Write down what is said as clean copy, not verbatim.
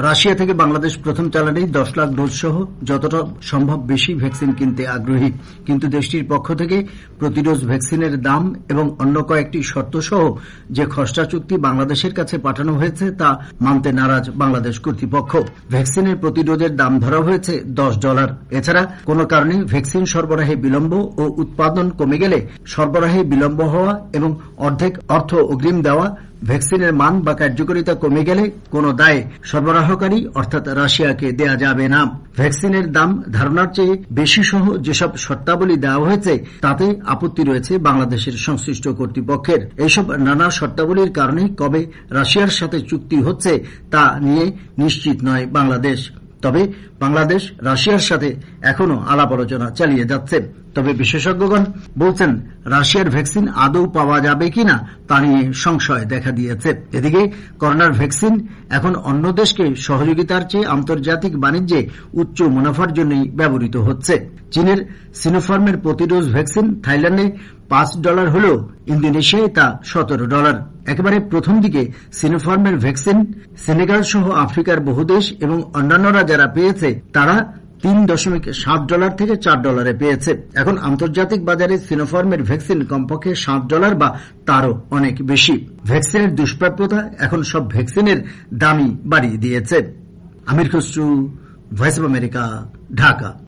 Russia থেকে বাংলাদেশ প্রথম চালানেই 10 lakh dose সহ যতটা সম্ভব বেশি ভ্যাকসিন কিনতে আগ্রহী, কিন্তু দেশটির পক্ষ থেকে প্রতি ডোজ ভ্যাকসিনের দাম এবং অন্য কয়েকটি শর্ত সহ যে খসড়া চুক্তি বাংলাদেশের কাছে পাঠানো হয়েছে তা মানতে নারাজ বাংলাদেশ কর্তৃপক্ষ। ভ্যাকসিনের প্রতি ডোজের দাম ধরা হয়েছে $10। এছাড়া কোনো কারণে ভ্যাকসিন সরবরাহে বিলম্ব ও উৎপাদন কমে গেলে সরবরাহে বিলম্ব হওয়া এবং অর্ধেক অর্থ অগ্রিম দেওয়া, ভ্যাকসিনের মান বা কার্যকারিতা কমে গেলে কোনো দায় সরবরাহকারী অর্থাৎ রাশিয়াকে দেয়া যাবে না। ভ্যাকসিনের দাম ধারণার চেয়ে বেশি সহ যেসব শর্তাবলী দেওয়া হয়েছে তাতে আপত্তি রয়েছে বাংলাদেশের সংশ্লিষ্ট কর্তৃপক্ষের। এইসব নানা শর্তাবলীর কারণে কবে রাশিয়ার সাথে চুক্তি হচ্ছে তা নিয়ে নিশ্চিত নয় বাংলাদেশ। তবে বাংলাদেশ রাশিয়ার সাথে এখনো আলাপ আলোচনা চালিয়ে যাচ্ছে। তবে বিশেষজ্ঞগণ বলছেন রাশিয়ার ভ্যাকসিন আদৌ পাওয়া যাবে কিনা তা নিয়ে সংশয় দেখা দিয়েছে। এদিকে করোনার ভ্যাকসিন এখন অন্য দেশকে সহযোগিতার চেয়ে আন্তর্জাতিক বাণিজ্যে উচ্চ মুনাফার জন্যই ব্যবহৃত হচ্ছে। চীনের সিনোফার্মের প্রতি ডোজ ভ্যাকসিন থাইল্যান্ডে $5 হলেও ইন্দোনেশিয়ায় তা $17। একেবারে প্রথম দিকে সিনোফার্মের ভ্যাকসিন সেনেগাল সহ আফ্রিকার বহু দেশ এবং অন্যান্যরা যারা পেয়েছে তারা $3.7 থেকে $4 পেয়েছে। এখন আন্তর্জাতিক বাজারে সিনোফার্মের ভ্যাকসিন কমপক্ষে $7 বা তারও অনেক বেশি। ভ্যাকসিনের দুষ্প্রাপ্যতা এখন সব ভ্যাকসিনের দামই বাড়িয়ে দিয়েছে। Amir Khasru, voice of America, Dhaka.